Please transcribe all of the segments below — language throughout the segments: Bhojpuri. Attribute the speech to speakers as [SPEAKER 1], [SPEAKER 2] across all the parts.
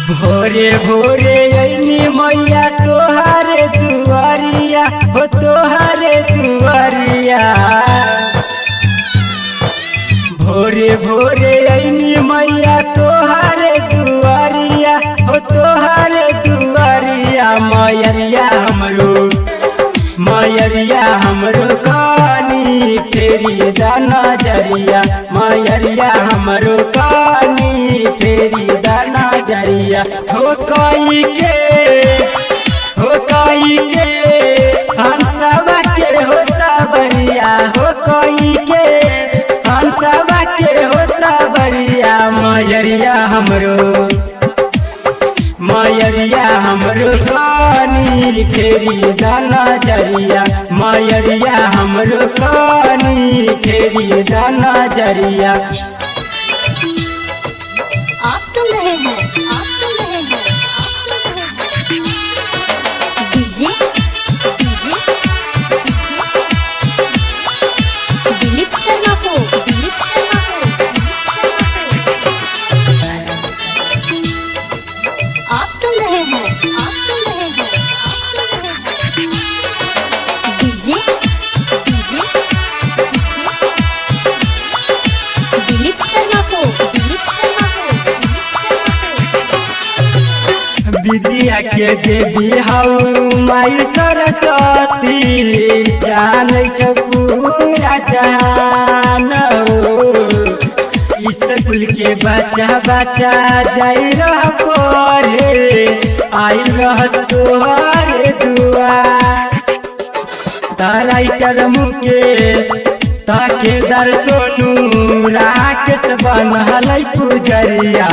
[SPEAKER 1] भोरे भोरे अइनी मैया तोहारे दुआरिया हो तोहारे दुआरिया। भोरे भोरे अइनी मैया तोहारे दुआरिया हो तोहारे दुआरिया। मयरिया हमरो कानी फेरी दाना जरिया। मयरिया हमरो कानी फेरी दाना जरिया। हो काई के हंसवा के हो सबरिया। हो काई के हंसवा के हो सबरिया। मयरिया हमरो कानी फेरी दाना जरिया। मयरिया हमरो कानी फेरी दाना जरिया।
[SPEAKER 2] आप सुन रहे हैं डीजे दिलीप शर्मा को आप सुन रहे हैं डीजे दिलीप शर्मा को
[SPEAKER 1] विद्या के देवी हऊ माई सरस्वती। जान पूरा जहान स्कूल के बच्चा जाई रह पढ़े आई रह तोहरे दुआ। राइटर मुकेश ताकेदार सोनू राकेश बनल पुजरिया।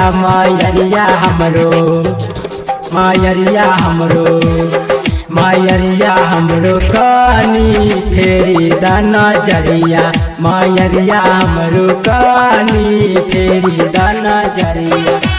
[SPEAKER 1] मयरिया हमरो कानी फेरी दाना जरिया। मयरिया हमरो कानी फेरी दाना जरिया।